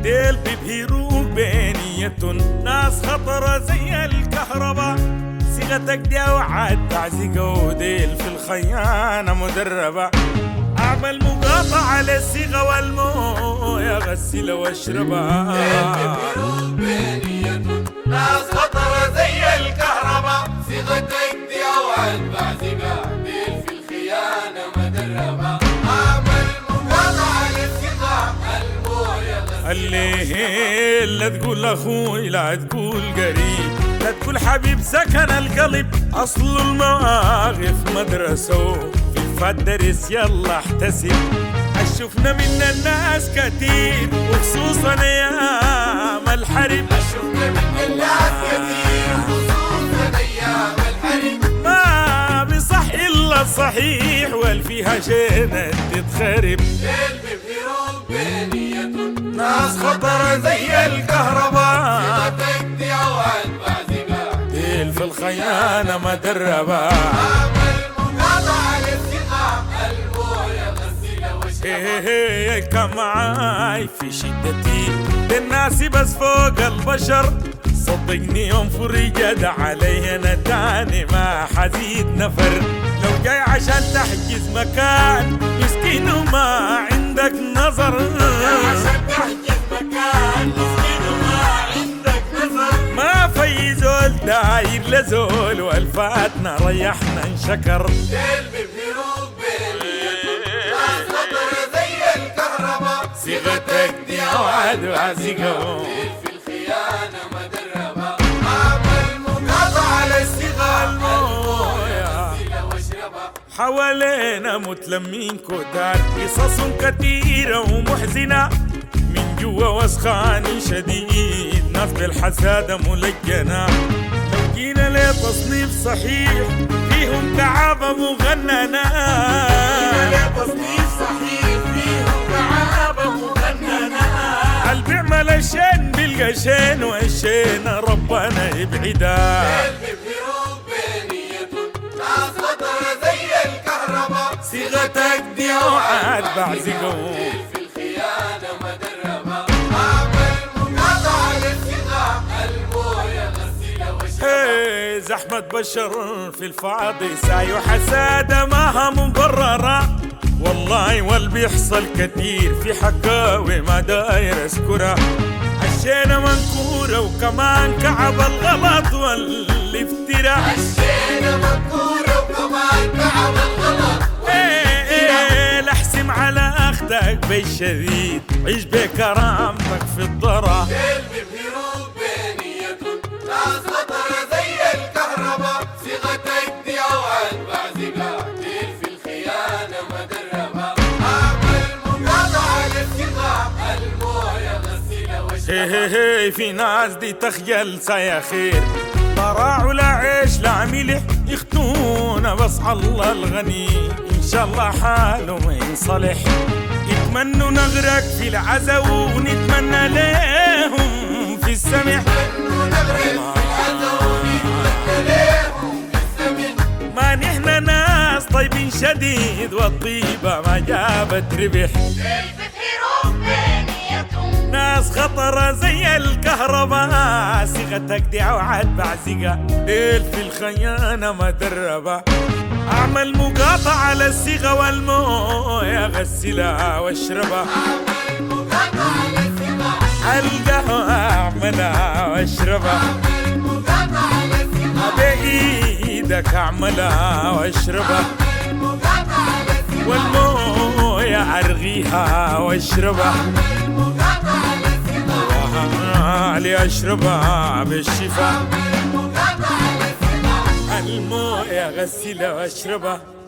ليل بيبهروا بنية ناس خطرة زي الكهرباء، صيغتك دي وعد تعزيقة وديل في الخيانة مدربة. أعمل مقاطعة للصيغة والموية غسل واشربها. بيبهروا بنية ناس خطرة زي الكهرباء، صيغتك دي وعد تعزيقة وديل في الخيانة مدربة. الليل لا تقول اخوي لا تقول قريب، لا تقول حبيب سكن القلب، اصل المواقف مدرسه في الفدرس يلا احتسب. اشوفنا من الناس كتير وخصوصا ايام الحرب، اشوفنا من الناس كتير وخصوصا ايام الحرب. ما بصح الا الصحيح والفيها شينة تتخرب. ناس خطرة زي الكهرباء، صيغتك دي وعد بعزيقة ديل في الخيانة مدربة. أعمل مقاطعة للثقة الموية غسيلة واشربها. كان معاي في شدتي للناس بس فوق البشر، صدقني يوم فرجت علي انا تاني ما حزيد نفر. لو جاي عشان تحجز مكان مسكين وما عندك نظر، عشان تحجز مكان مسكين وما عندك نظر. ما في زول داير لزول والفاتنا ريحنا انشكر. ديل بيبهروا بنية ناس خطرة زي الكهرباء، صيغتك دي وعد وعزيقة في الخيانة مدربة. أعمل مقاطعة للصيغة الموية غسيلة واشربها. حوالينا متلمين كتار، قصص كتيرة ومحزنة من جوا وسخان شديد، ناس بالحسادة ملجنة. لو جينا لتصنيف صحيح فيهم كعابة مغننة، تصنيف صحيح فيهم كعابة مغننة. اللي بيعمل الشين بيلقى شين والشين ربنا يبعدها. بيبهروا بنية ناس خطرة زي الكهرباء، صيغتك دي وعد بعزقهم في الخيانة مدربة. أعمل مقاطعة للثقة الموية غسيلة واشربها. زحمة بشر في الفاضي ساي وحسادة ماها مبررة، والله واللي بيحصل كتير في حكاوي ما داير اذكرها. الشينا منكورة وكمان كعب الغلط والافتراء، الشينا منكورة وكمان كعب الغلط والافتراء. لحسم على اختك بالشديد عيش بكرامتك في الضرة. بيبهروا بنية ناس خطرة زي الكهرباء، صيغتك دي وعد بعزيقة ديل في الخيانة مدربة. أعمل مقاطعة للثقة الموية غسيلة واشربها. في ناس دي تخجل يا خير، لا راع ولا عيش لا ملح يختونا، بس الله الغني ان شاء الله حاله ينصلح. يتمنوا نغرق في العزا ونتمنى لهم في السمح، ما نحن ناس طيبين شديد والطيبة ما جابت ربح. ناس خطرة زي الكهرباء، صيغتك دي وعد بعزقة ديل في الخيانة مدربة. أعمل مقاطعة للصيغة والموية غسلها واشربها. القهوة أعملها واشربها، بإيدك أعملها واشربها، والموية أرغيها واشربها، علي أشربها بالشفا. الموية غسلها واشربها.